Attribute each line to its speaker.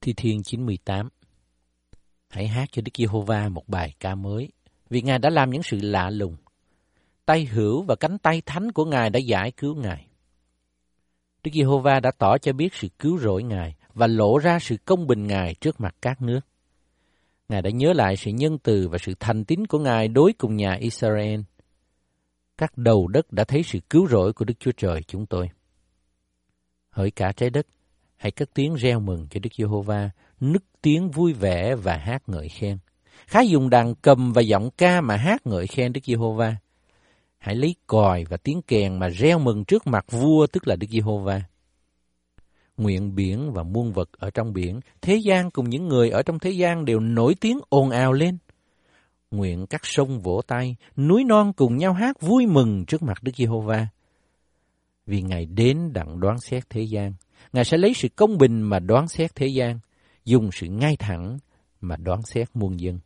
Speaker 1: Thi Thiên 98. Hãy hát cho Đức Giê-hô-va một bài ca mới, vì Ngài đã làm những sự lạ lùng. Tay hữu và cánh tay thánh của Ngài đã giải cứu Ngài. Đức Giê-hô-va đã tỏ cho biết sự cứu rỗi Ngài và lộ ra sự công bình Ngài trước mặt các nước. Ngài đã nhớ lại sự nhân từ và sự thành tín của Ngài đối cùng nhà Israel. Các đầu đất đã thấy sự cứu rỗi của Đức Chúa Trời chúng tôi. Hỡi cả trái đất, hãy cất tiếng reo mừng cho Đức Giê-hô-va, nức tiếng vui vẻ và hát ngợi khen. Khá dùng đàn cầm và giọng ca mà hát ngợi khen Đức Giê-hô-va. Hãy lấy còi và tiếng kèn mà reo mừng trước mặt vua, tức là Đức Giê-hô-va. Nguyện biển và muôn vật ở trong biển, thế gian cùng những người ở trong thế gian đều nổi tiếng ồn ào lên. Nguyện các sông vỗ tay, núi non cùng nhau hát vui mừng trước mặt Đức Giê-hô-va. Vì Ngài đến đặng đoán xét thế gian, Ngài sẽ lấy sự công bình mà đoán xét thế gian, dùng sự ngay thẳng mà đoán xét muôn dân.